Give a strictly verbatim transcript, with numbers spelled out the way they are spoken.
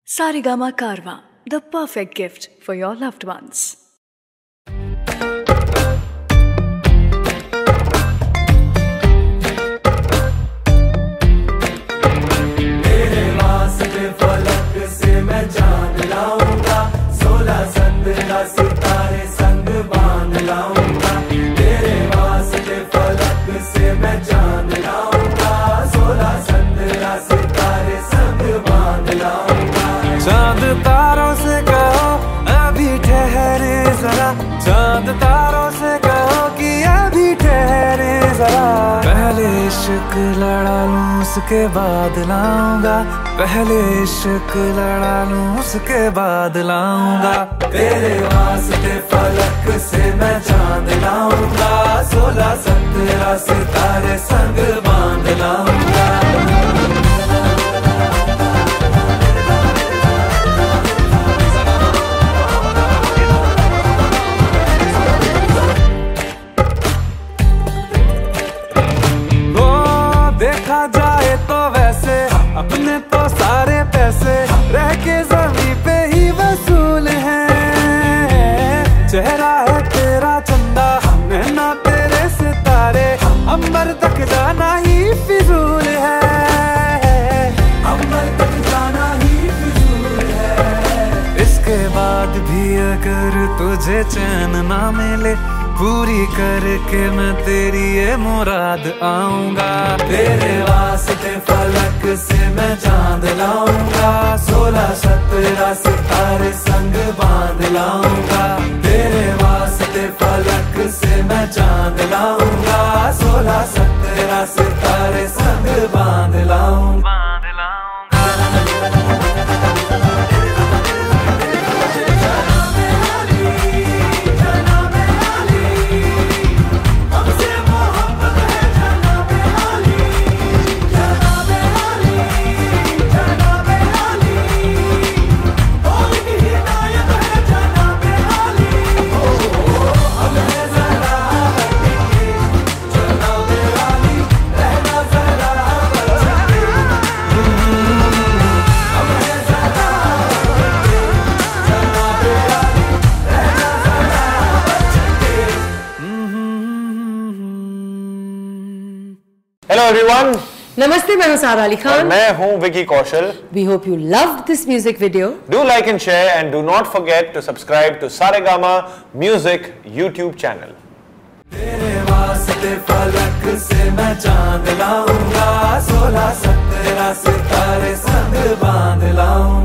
Saregama Carvaan, the perfect gift for your loved ones. तेरे वास्ते फलक से मैं जान लाऊंगा, सोलह संद्रा सितारे संग बांध लाऊंगा। तेरे वास्ते फलक से मैं जान लाऊंगा, सोलह संद्रा सितारे संग बांध लाऊंगा। चांद तारों से कहो अभी ठहरे जरा, चांद तारों से कहो कि अभी ठहरे जरा। पहले इश्क लड़ा लूं उसके बाद लाऊंगा, पहले इश्क लड़ा लूं उसके बाद लाऊंगा। तेरे वास्ते फलक से मैं चांद लाऊंगा, सोलह सत्रह सितारे संग बांध लाऊंगा। देखा जाए तो वैसे अपने तो सारे पैसे रह के जमीन पे ही वसूल हैं। चेहरा है तेरा चंदा, नैना तेरे सितारे, अंबर तक जाना ही फिजूल है, अंबर तक जाना ही फिजूल है। इसके बाद भी अगर तुझे चैन ना मिले, पूरी करके मैं तेरी ये मुराद आऊंगा। तेरे वास्ते फलक से मैं चांद लाऊंगा, सोलह सत्रह सितारे संग बांध लाऊंगा। तेरे वास्ते फलक से मैं चांद लाऊंगा, सोलह सत्रह सितारे संग बांध लाऊंगा। Hello everyone. नमस्ते, मैं हूं सारा अली खान। मैं हूं Vicky Kaushal. We hope you loved this music video. Do like and share and do not forget to subscribe to Saregama Music YouTube channel. तेरे वास्ते फलक से मैं चांद लाऊंगा, सोलह सत्रह सितारे संग बांध लाऊंगा।